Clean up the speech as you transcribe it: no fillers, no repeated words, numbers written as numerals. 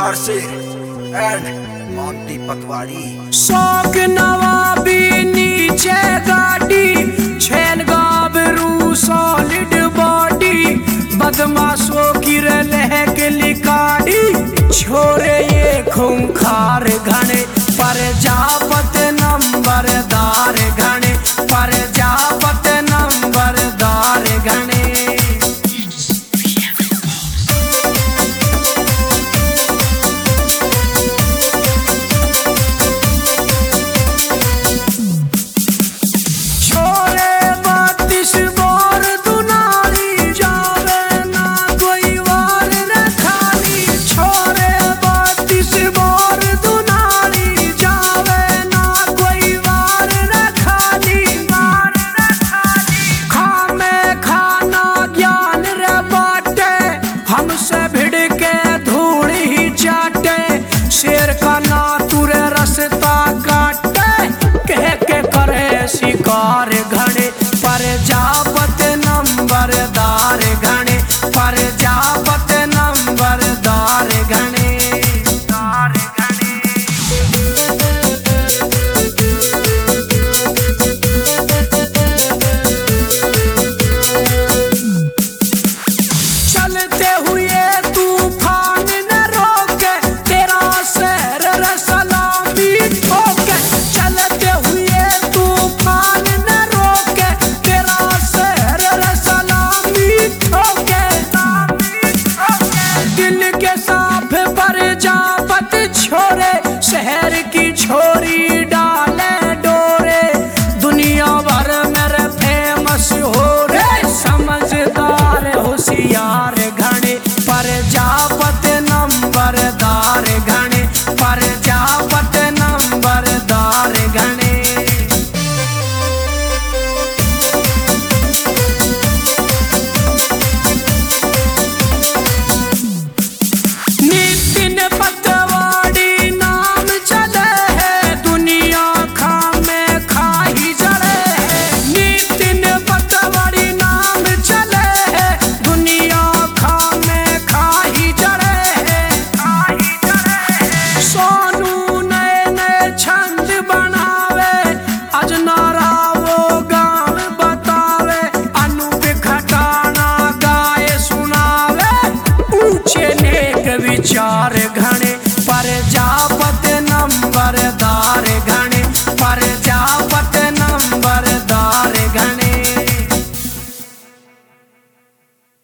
बिहार से एंड मोंटी पतवारी। शौक नवाबी नीचे गाड़ी छेन गाबरू सॉलिड बॉडी बदमाशों की लहक लिकाड़ी छोरे ये खूंखार घने पर जापत नंबरदार घने पर जापत नंबरदार घने। शेर का नातुर रस्ता काटे कह के करे शिकार घने पर जापत नंबरदार घने पर जापत नंबरदार घने। चलते हुए तूफान न रोके तेरा शहर सलामी ठोके चलते हुए तूफान न रोके तेरा शहर सलामी ठोके दिल के साफ पर जापत छोरे शहर की छोरी डाले डोरे दुनिया भर मेरे फेमस हो रे समझदार होशियार घने पर जापत नंबरदार घने पर जापत नंबरदार घने। नितिन पतवारी नाम चले है दुनिया खा में खाई जड़े है नितिन पतवारी नाम चले है दुनिया खा में खाई जड़े है सोनू नए नए छंद बनावे अजनारा वो गान बतावे अनूप खटाना गाए सुनावे ऊंचे नेक विचार घने